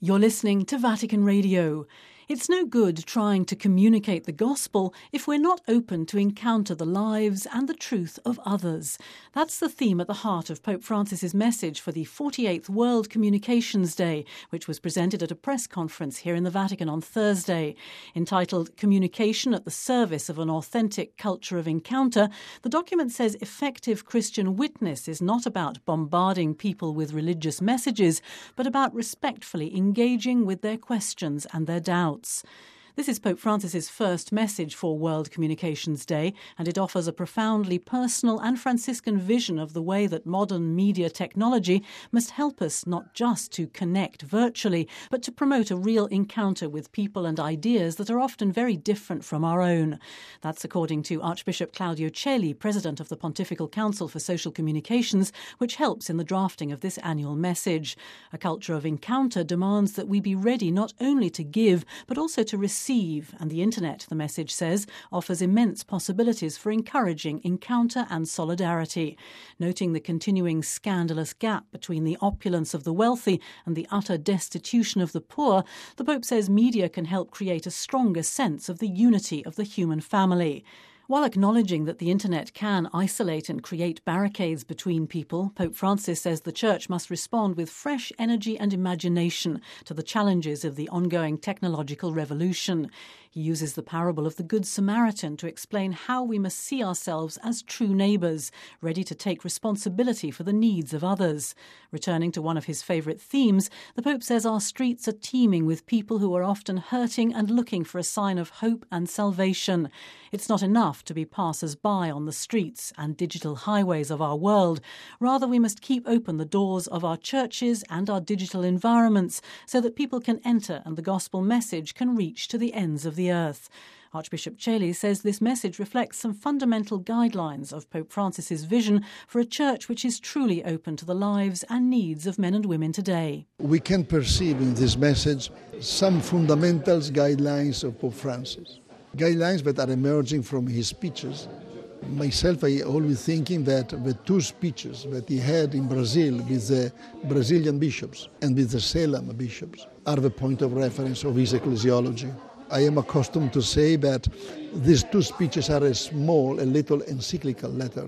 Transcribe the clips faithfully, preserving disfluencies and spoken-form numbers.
You're listening to Vatican Radio. It's no good trying to communicate the gospel if we're not open to encounter the lives and the truth of others. That's the theme at the heart of Pope Francis's message for the forty-eighth World Communications Day, which was presented at a press conference here in the Vatican on Thursday. Entitled Communication at the Service of an Authentic Culture of Encounter, the document says effective Christian witness is not about bombarding people with religious messages, but about respectfully engaging with their questions and their doubts. This is Pope Francis's first message for World Communications Day, and it offers a profoundly personal and Franciscan vision of the way that modern media technology must help us not just to connect virtually, but to promote a real encounter with people and ideas that are often very different from our own. That's according to Archbishop Claudio Celi, President of the Pontifical Council for Social Communications, which helps in the drafting of this annual message. A culture of encounter demands that we be ready not only to give, but also to receive. Receive, and the internet, the message says, offers immense possibilities for encouraging encounter and solidarity. Noting the continuing scandalous gap between the opulence of the wealthy and the utter destitution of the poor, the Pope says media can help create a stronger sense of the unity of the human family. While acknowledging that the internet can isolate and create barricades between people, Pope Francis says the Church must respond with fresh energy and imagination to the challenges of the ongoing technological revolution. He uses the parable of the Good Samaritan to explain how we must see ourselves as true neighbours, ready to take responsibility for the needs of others. Returning to one of his favourite themes, the Pope says our streets are teeming with people who are often hurting and looking for a sign of hope and salvation. It's not enough to be passers-by on the streets and digital highways of our world. Rather, we must keep open the doors of our churches and our digital environments so that people can enter and the gospel message can reach to the ends of the earth. Archbishop Celi says this message reflects some fundamental guidelines of Pope Francis's vision for a church which is truly open to the lives and needs of men and women today. We can perceive in this message some fundamental guidelines of Pope Francis. Guidelines that are emerging from his speeches. Myself, I always thinking that the two speeches that he had in Brazil with the Brazilian bishops and with the Salem bishops are the point of reference of his ecclesiology. I am accustomed to say that these two speeches are a small, a little encyclical letter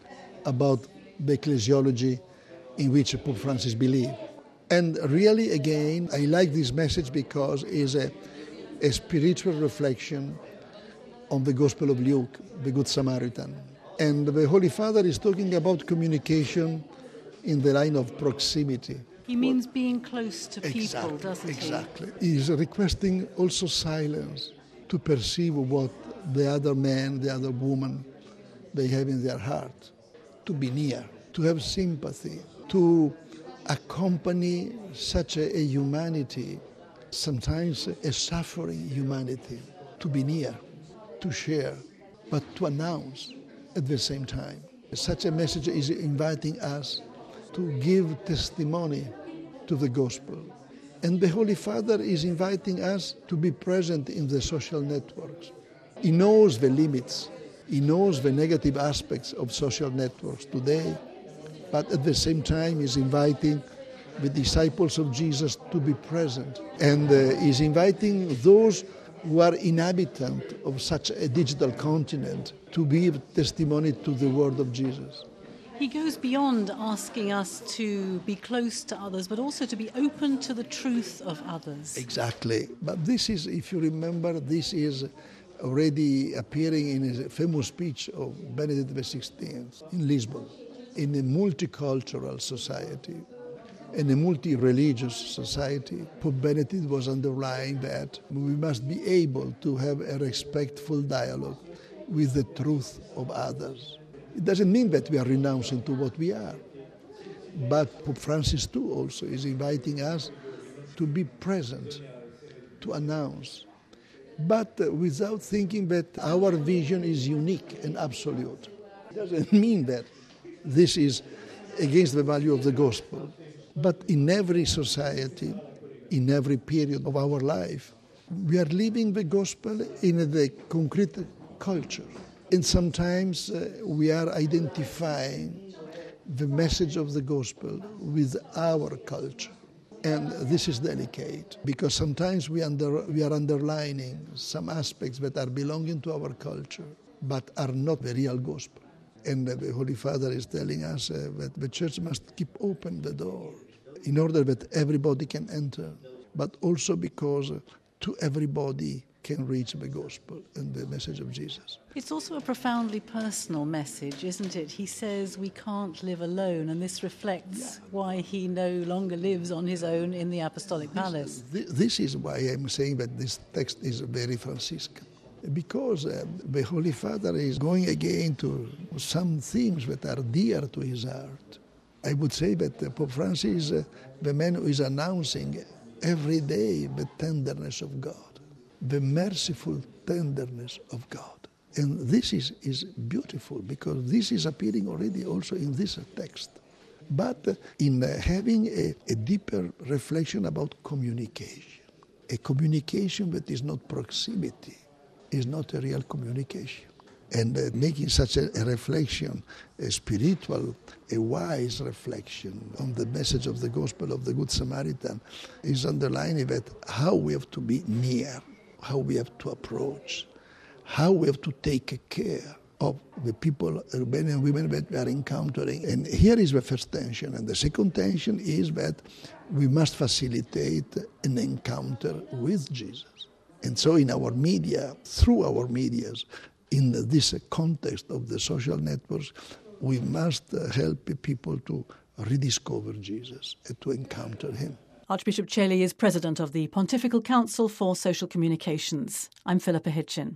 about the ecclesiology in which Pope Francis believed. And really, again, I like this message because it is a, a spiritual reflection on the Gospel of Luke, the Good Samaritan. And the Holy Father is talking about communication in the line of proximity. He means being close to people, exactly, doesn't he? Exactly. He is requesting also silence to perceive what the other man, the other woman, they have in their heart. To be near, to have sympathy, to accompany such a, a humanity, sometimes a suffering humanity, to be near, to share, but to announce at the same time. Such a message is inviting us to give testimony to the gospel. And the Holy Father is inviting us to be present in the social networks. He knows the limits. He knows the negative aspects of social networks today, but at the same time is inviting the disciples of Jesus to be present. And uh, is inviting those who are inhabitants of such a digital continent to give testimony to the word of Jesus. He goes beyond asking us to be close to others, but also to be open to the truth of others. Exactly. But this is, if you remember, this is already appearing in a famous speech of Benedict the sixteenth in Lisbon. In a multicultural society, in a multi-religious society, Pope Benedict was underlying that we must be able to have a respectful dialogue with the truth of others. It doesn't mean that we are renouncing to what we are. But Pope Francis too also is inviting us to be present, to announce, but without thinking that our vision is unique and absolute. It doesn't mean that this is against the value of the gospel. But in every society, in every period of our life, we are living the gospel in the concrete culture. And sometimes uh, we are identifying the message of the gospel with our culture. And this is delicate because sometimes we, under, we are underlining some aspects that are belonging to our culture but are not the real gospel. And the Holy Father is telling us uh, that the church must keep open the door in order that everybody can enter, but also because uh, to everybody can reach the gospel and the message of Jesus. It's also a profoundly personal message, isn't it? He says we can't live alone, and this reflects yeah. why he no longer lives on his own in the Apostolic Palace. This, this is why I'm saying that this text is very Franciscan, because uh, the Holy Father is going again to some themes that are dear to his heart. I would say that uh, Pope Francis is uh, the man who is announcing every day the tenderness of God, the merciful tenderness of God. And this is, is beautiful because this is appearing already also in this text. But uh, in uh, having a, a deeper reflection about communication, a communication that is not proximity, is not a real communication. And uh, making such a, a reflection, a spiritual, a wise reflection on the message of the gospel of the Good Samaritan is underlining that how we have to be near, how we have to approach, how we have to take care of the people, men and women that we are encountering. And here is the first tension. And the second tension is that we must facilitate an encounter with Jesus. And so in our media, through our medias, in this context of the social networks, we must help people to rediscover Jesus and to encounter him. Archbishop Celi is president of the Pontifical Council for Social Communications. I'm Philippa Hitchin.